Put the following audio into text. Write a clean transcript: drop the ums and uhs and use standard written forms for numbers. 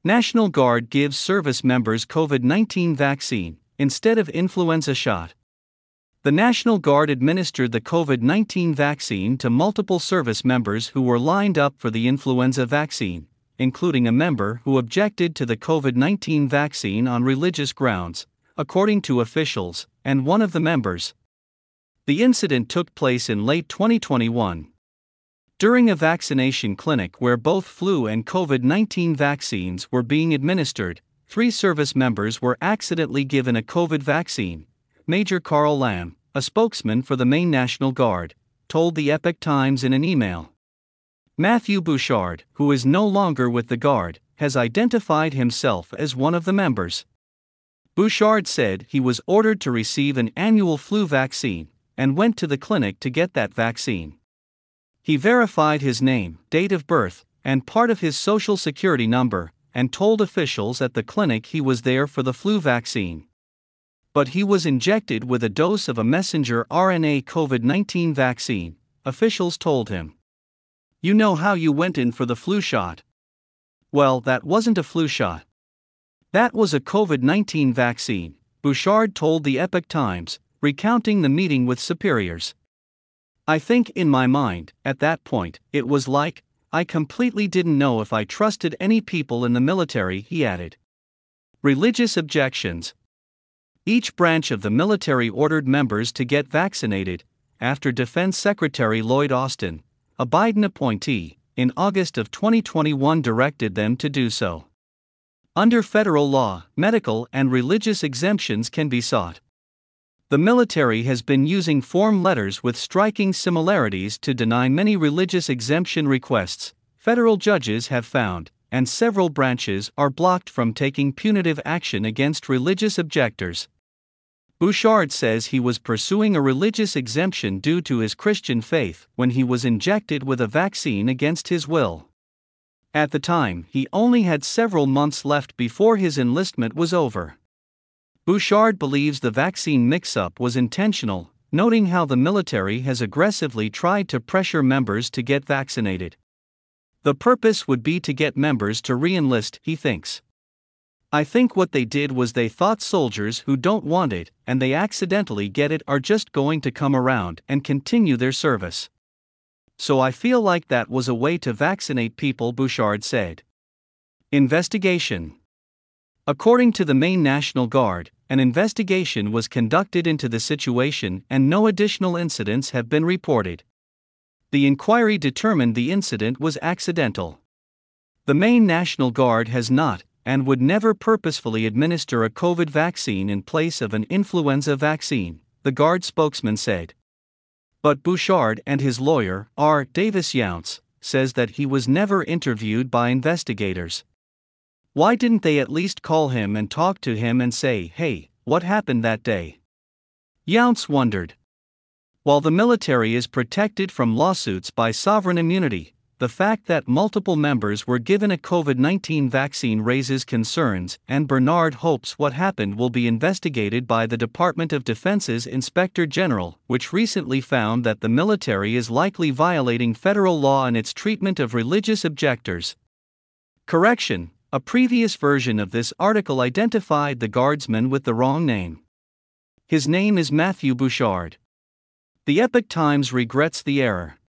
National Guard gives service members COVID-19 vaccine instead of influenza shot. The National Guard administered the COVID-19 vaccine to multiple service members who were lined up for the influenza vaccine, including a member who objected to the COVID-19 vaccine on religious grounds, according to officials, and one of the members. The incident took place in late 2021. During a vaccination clinic where both flu and COVID-19 vaccines were being administered, 3 service members were accidentally given a COVID vaccine. Major Carl Lamb, a spokesman for the Maine National Guard, told the Epoch Times in an email. Matthew Bouchard, who is no longer with the Guard, has identified himself as one of the members. Bouchard said he was ordered to receive an annual flu vaccine and went to the clinic to get that vaccine. He verified his name, date of birth, and part of his social security number, and told officials at the clinic he was there for the flu vaccine. But he was injected with a dose of a messenger RNA COVID-19 vaccine, officials told him. You know how you went in for the flu shot? Well, that wasn't a flu shot. That was a COVID-19 vaccine, Bouchard told the Epoch Times, recounting the meeting with superiors. I think in my mind, at that point, it was like, I completely didn't know if I trusted any people in the military, he added. Religious objections. Each branch of the military ordered members to get vaccinated, after Defense Secretary Lloyd Austin, a Biden appointee, in August of 2021 directed them to do so. Under federal law, medical and religious exemptions can be sought. The military has been using form letters with striking similarities to deny many religious exemption requests, federal judges have found, and several branches are blocked from taking punitive action against religious objectors. Bouchard says he was pursuing a religious exemption due to his Christian faith when he was injected with a vaccine against his will. At the time, he only had several months left before his enlistment was over. Bouchard believes the vaccine mix-up was intentional, noting how the military has aggressively tried to pressure members to get vaccinated. The purpose would be to get members to re-enlist, he thinks. I think what they did was they thought soldiers who don't want it, and they accidentally get it, are just going to come around and continue their service. So I feel like that was a way to vaccinate people, Bouchard said. Investigation. According to the Maine National Guard, an investigation was conducted into the situation and no additional incidents have been reported. The inquiry determined the incident was accidental. The Maine National Guard has not, and would never purposefully administer a COVID vaccine in place of an influenza vaccine, the Guard spokesman said. But Bouchard and his lawyer, R. Davis Younts, says that he was never interviewed by investigators. Why didn't they at least call him and talk to him and say, hey, what happened that day? Younts wondered. While the military is protected from lawsuits by sovereign immunity, the fact that multiple members were given a COVID-19 vaccine raises concerns, and Bernard hopes what happened will be investigated by the Department of Defense's Inspector General, which recently found that the military is likely violating federal law in its treatment of religious objectors. Correction. A previous version of this article identified the guardsman with the wrong name. His name is Matthew Bouchard. The Epoch Times regrets the error.